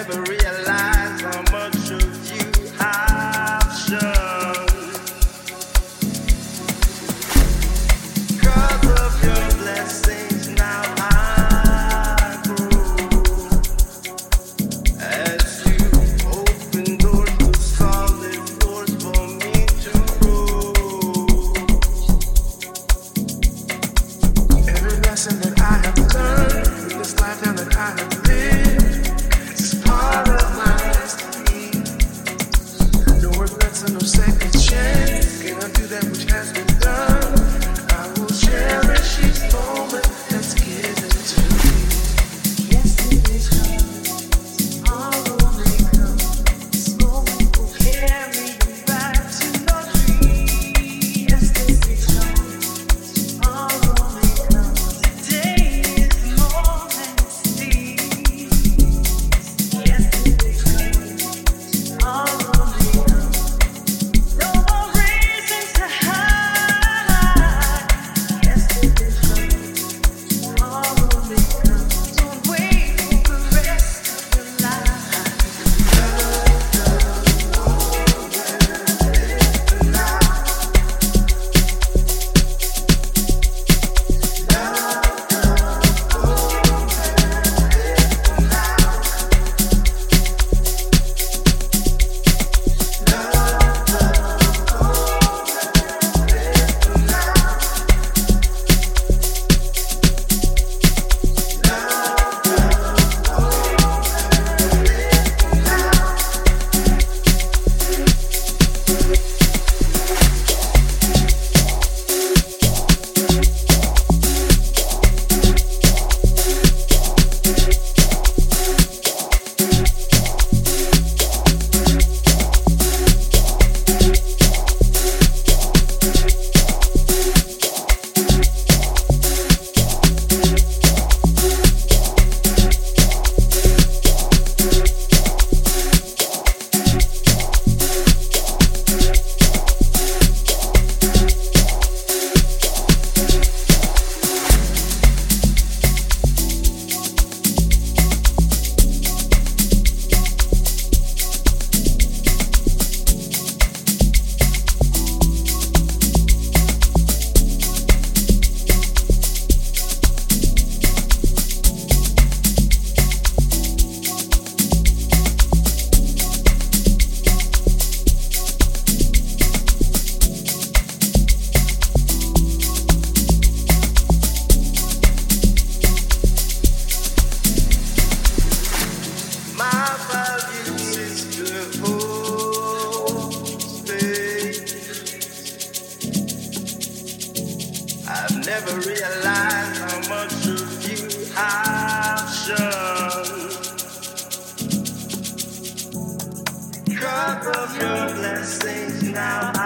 never realized how much of you I've shown. 'Cause of your blessings now I grow. As you open doors to solid doors for me to grow. Every lesson that I have learned in this lifetime that I have lived is part of my destiny. No regrets and no second chance. Can I do that which has been done? I will cherish each moment that's given to me. Yesterday's comes, tomorrow may come. This moment will carry you back to your dream. Yesterday's comes, tomorrow may come. Today is more than it seems. Yesterday's comes, tomorrow may come. No more reasons to hide. Yesterday's comes, tomorrow may come. Don't wait for the rest of your life. My values is to hold space. I've never realized how much of you I've shown. 'Cause of your blessings now